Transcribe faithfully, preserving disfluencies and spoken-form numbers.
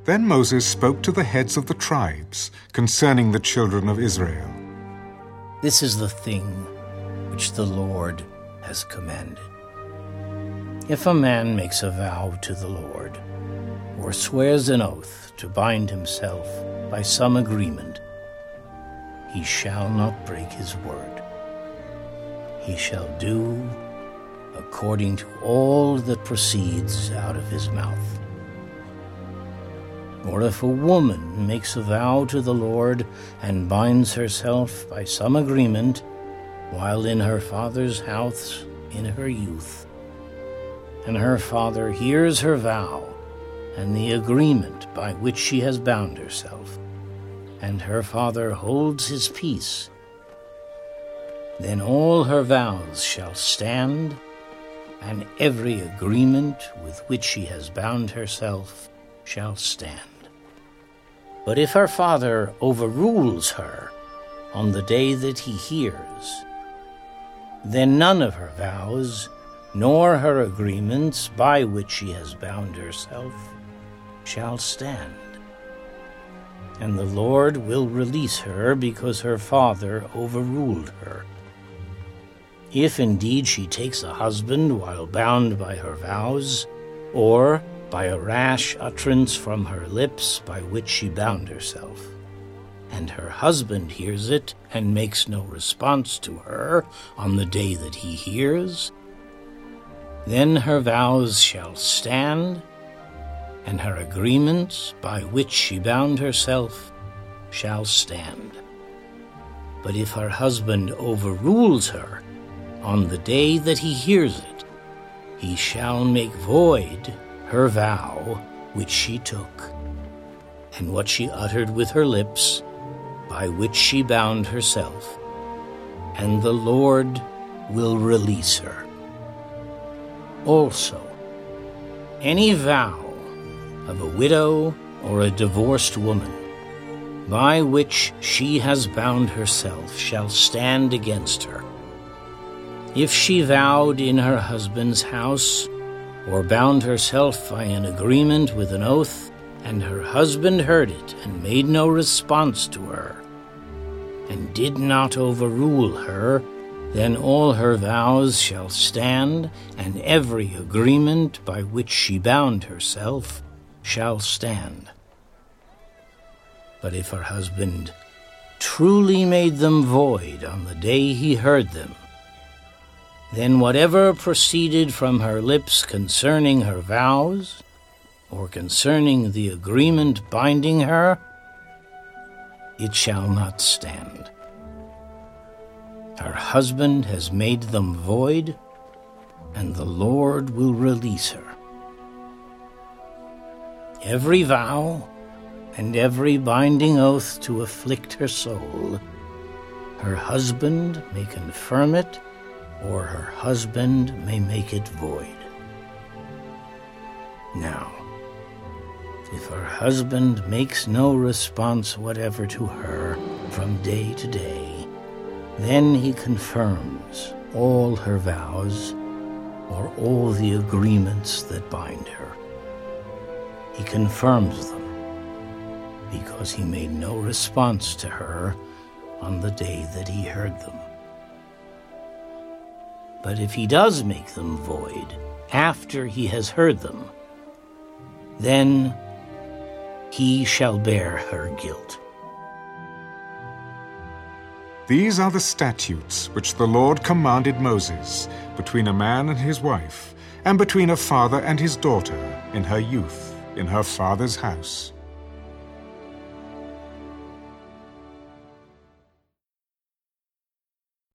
Then Moses spoke to the heads of the tribes concerning the children of Israel. This is the thing which the Lord has commanded. If a man makes a vow to the Lord, or swears an oath to bind himself by some agreement, he shall not break his word. He shall do according to all that proceeds out of his mouth. Or if a woman makes a vow to the Lord and binds herself by some agreement while in her father's house in her youth, and her father hears her vow and the agreement by which she has bound herself, and her father holds his peace, then all her vows shall stand, and every agreement with which she has bound herself shall stand. But if her father overrules her on the day that he hears, then none of her vows, nor her agreements by which she has bound herself, shall stand. And the Lord will release her because her father overruled her. If indeed she takes a husband while bound by her vows, or by a rash utterance from her lips by which she bound herself, and her husband hears it and makes no response to her on the day that he hears, then her vows shall stand, and her agreements by which she bound herself shall stand. But if her husband overrules her on the day that he hears it, he shall make void her vow which she took, and what she uttered with her lips, by which she bound herself, and the Lord will release her. Also, any vow of a widow or a divorced woman, by which she has bound herself, shall stand against her. If she vowed in her husband's house, or bound herself by an agreement with an oath, and her husband heard it and made no response to her, and did not overrule her, then all her vows shall stand, and every agreement by which she bound herself shall stand. But if her husband truly made them void on the day he heard them, then whatever proceeded from her lips concerning her vows, or concerning the agreement binding her, it shall not stand. Her husband has made them void, and the Lord will release her. Every vow and every binding oath to afflict her soul, her husband may confirm it, or her husband may make it void. Now, if her husband makes no response whatever to her from day to day, then he confirms all her vows, or all the agreements that bind her. He confirms them, because he made no response to her on the day that he heard them. But if he does make them void after he has heard them, then he shall bear her guilt. These are the statutes which the Lord commanded Moses between a man and his wife, and between a father and his daughter in her youth, in her father's house,